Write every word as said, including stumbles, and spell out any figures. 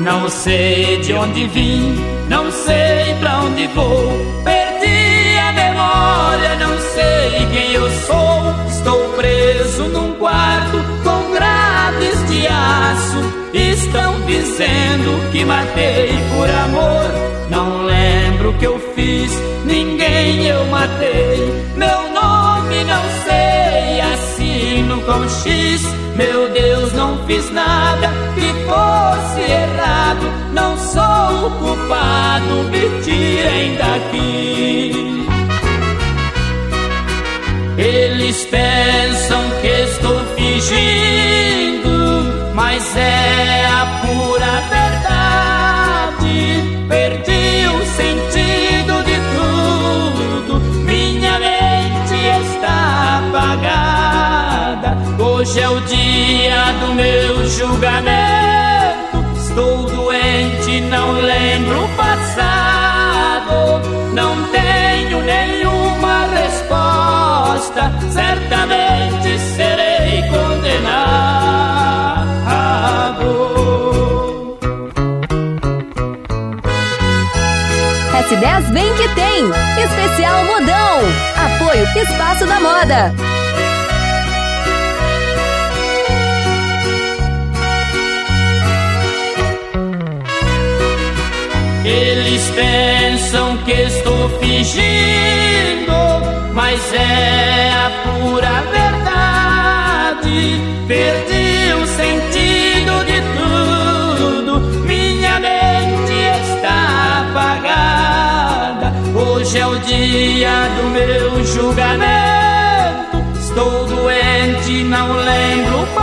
Não sei de onde vim, não sei pra onde vou. Perdi a memória, não sei quem eu sou. Estou preso num quarto com grades de aço. Estão dizendo que matei por amor. Não lembro o que eu fiz, ninguém eu matei. Meu nome não sei, assino com X. Meu Deus, não fiz nada que fosse errado. Não sou o culpado, me tirem daqui. Eles pensam que estou fingindo, mas é a pura verdade. Perdi o sentido de tudo, minha mente está apagada. Hoje é o dia do meu julgamento. Estou doente, não lembro o passado. Não tenho nenhuma resposta. Certamente serei condenado. S dez vem que tem! Especial Modão! Apoio Espaço da Moda. Eles pensam que estou fingindo, mas é a pura verdade. Perdi o sentido de tudo, minha mente está apagada. Hoje é o dia do meu julgamento. Estou doente, não lembro